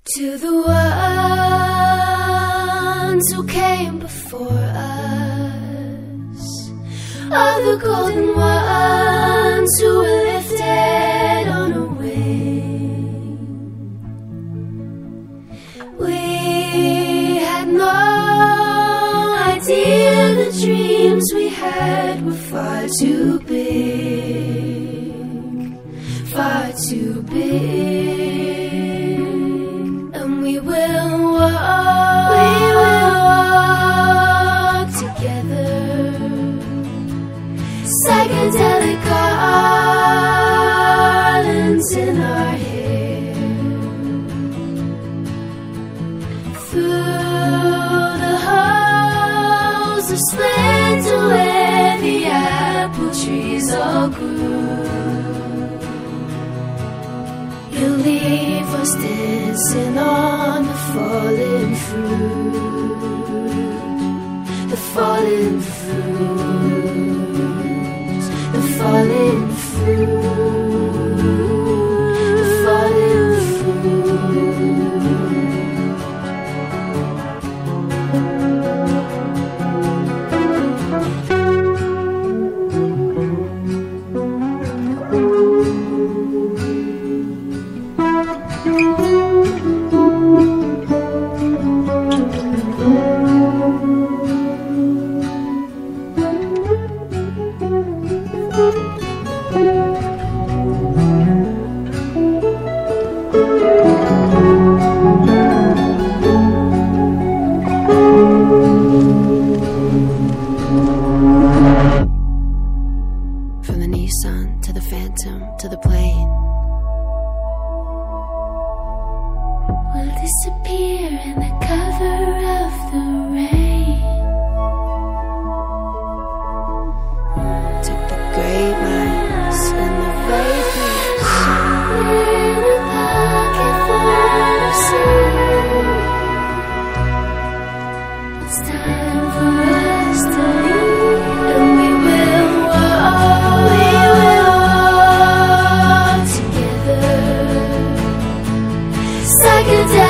To the ones who came before us, all the golden ones who were lifted on a wing. We had no idea the dreams we had were far too big, far too big. We will walk together, psychedelic garlands in our hair, through the halls of splendor where the apple trees all grew. You'll leave us dancing on the fallen fruit, the fallen fruit, the fallen fruit, the fallen to the phantom, to the plane. We'll disappear in the cover of the rain. Took the great minds and the vapors in a pocket full of sea. It's time for us to leave, and we will walk. Psychedelic